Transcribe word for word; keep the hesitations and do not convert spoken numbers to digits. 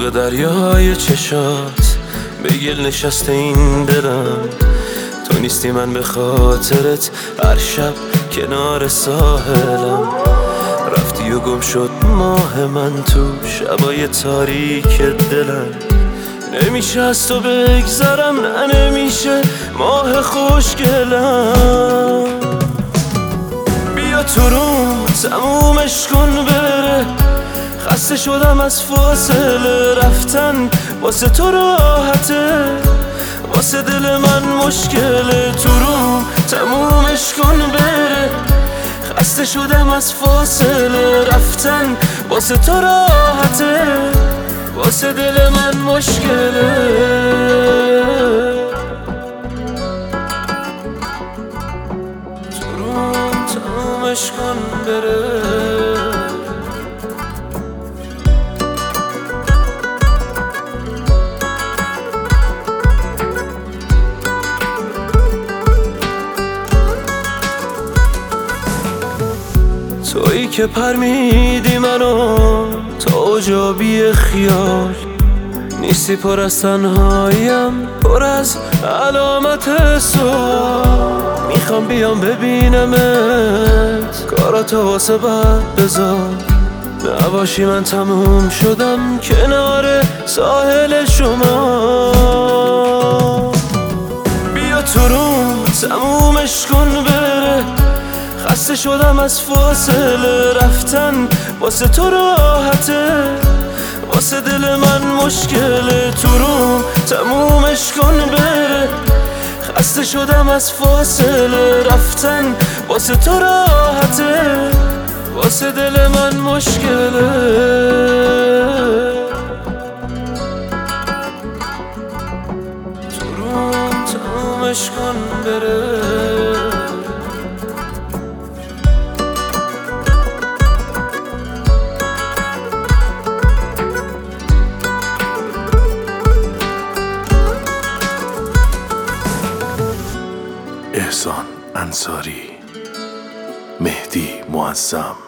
توی دریای چشات به گل نشسته این دلم. تو نیستی من به خاطرت هر شب کنار ساحلم. رفتی و گم شد ماه من تو شبای تاریک دلم. نمیشه از تو بگذرم، نه نمیشه ماه خوشگلم. بیا تو روم تمومش کن بره، خسته شدم از فاصله رفتن. واسه تو راحته، واسه دل من مشکله. تو روم تمومش کن بره، خسته شدم از فاصله رفتن. واسه تو راحته، واسه دل من مشکله. تو روم تمومش کن بره. تویی که پر میدی منو تا جا بی خیال. نیستی پر از تنهاییم، پر از علامت سوال. میخوام بیام ببینمت، کاراتو واسه بعد بذار. نباشی من تموم شدم کنار ساحل شما. بیا تو روم تمومش کن بره، خسته شدم از فاصله رفتن. واسه تو راحته، واسه دل من مشکله. تو روم تمومش کن بره، خسته شدم از فاصله رفتن. واسه تو راحته، واسه دل من مشکله. تو روم تمومش کن بره. احسان انصاری، مهدی معظم.